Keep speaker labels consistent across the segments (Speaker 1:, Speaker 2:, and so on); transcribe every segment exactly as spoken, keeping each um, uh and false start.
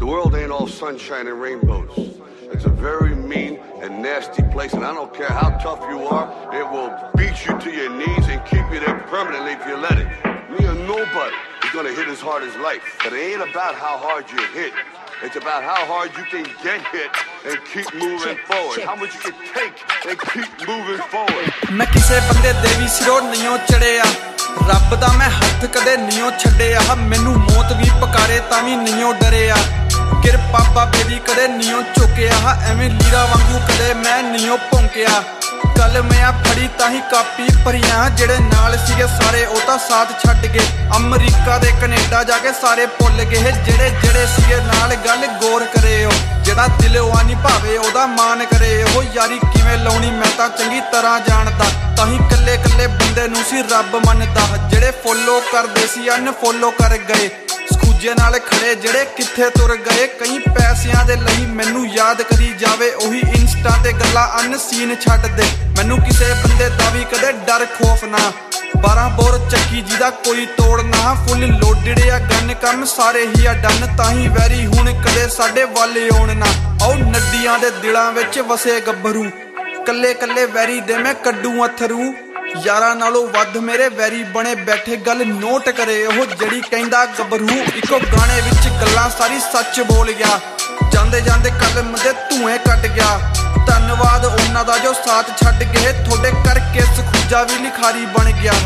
Speaker 1: The world ain't all sunshine and rainbows. It's a very mean and nasty place, and I don't care how tough you are, it will beat you to your knees and keep you there permanently if you let it. Me or nobody is gonna hit as hard as life, but it ain't about how hard you hit. It's about how hard you can get hit and keep moving forward. How much you can take and keep moving forward.
Speaker 2: मैं किसे बंदे दे भी सिरों नहीं चढ़िया, रब दा मैं हथ कदे नहीं छड्डिया। मैनू मौत भी पकारे तां भी नहीं डरिया, किरपा बाबे दी कदे नहीं झुकिया। एवें लीरा वांगू कदे मैं नहीं भौंकिया। कल मैं फड़ी ताही कापी भरिया, जेड़े नाल सीगे सारे ओ तां साथ छड्ड गए। अमरीका ते कनेडा जाके सारे भुल गए, जेड़े जेड़े सीगे नाल गल गौर करे। जेड़ा दिलों आ निभावे ओदा मान करे। ओ यारी किवें लाउणी मैं तां चंगी तरह जानदा, ताही कल्ले कल्ले बंदे नूं सी रब मनदा। जेड़े फॉलो करदे सी अनफॉलो कर गए, ਸਕੂਜੇ नाल खड़े जेड़े कित्थे तुर गए। कई पैसिਆਂ ਦੇ ਲਈ ਮੈਨੂੰ याद करी जावे, ओही इंस्टा ते गल्लां अनसीन छड्ड दे। मैनू किसे बंदे दा भी कदे डर खौफ ना, बारह बोर चक्की जिहदा कोई तोड़ ना। फुल लोडेड आ गन कम सारे ही आ डन, ताही वैरी हुण कदे साडे वल आउण ना। आओ नड्डियां दे दिलां विच वसे गब्बरू, कल्ले कल्ले वैरी दे मैं कड्डू अथरू। यारा नालों वध मेरे वैरी बने बैठे, गल नोट करे ओह जड़ी कहंदा गबरू। इको गाने विच गल्लां सारी सच बोल गया, जांदे जांदे कलम दे धुएं कट गया। धन्नवाद उन्हां दा जो साथ छड्ड गए, थोड़े करके सखूजा भी लिखारी बन गया।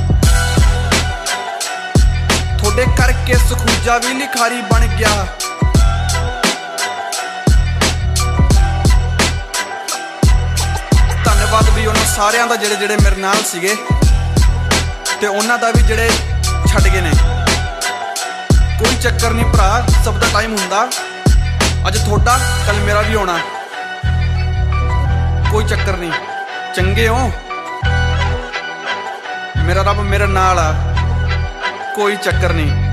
Speaker 2: थोड़े करके सखूजा भी लिखारी बन गया। धन्नवाद भी उन्हां सारियां दा जेड़े जेड़े मेरे नाल सीगे, ते उन्हां दा भी जेड़े छड्ड गए ने। कोई चक्कर नहीं भरा, सब दा टाइम हुंदा। अज थोड़ा कल मेरा भी होना, कोई चक्कर नहीं। चंगे हो, मेरा रब मेरे नाल आ, कोई चक्कर नहीं।